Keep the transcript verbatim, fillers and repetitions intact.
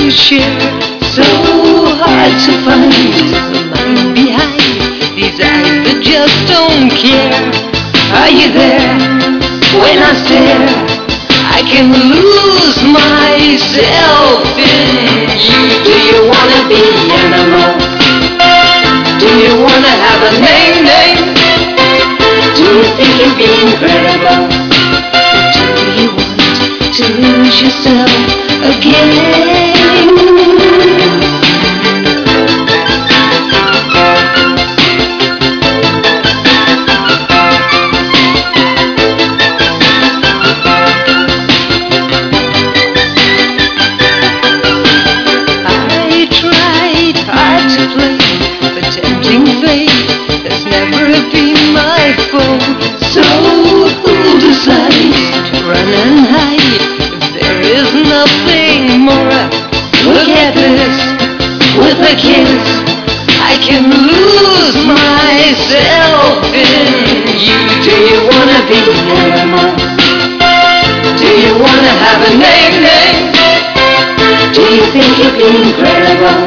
to share. So hard to find the mind behind these eyes that just don't care. Are you there when I stare? I can lose myself in you. Do you wanna be animal? Do you wanna have a name, name? Do you think you'd be incredible? Do you want to lose yourself again? So who decides to run and hide if there is nothing more? Look at this, with a kiss I can lose myself in you. Do you wanna be an animal? Do you wanna have a name, name? Do you think you'd be incredible?